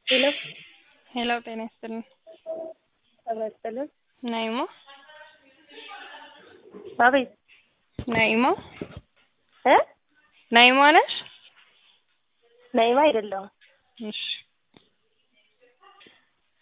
ሄሎ ሄሎ ጤና ይስጥልኝ። ተመስገን። ናይማ አቤት ናይማ እ ናይማ ነሽ? ናይማ አይደለሁም። እሺ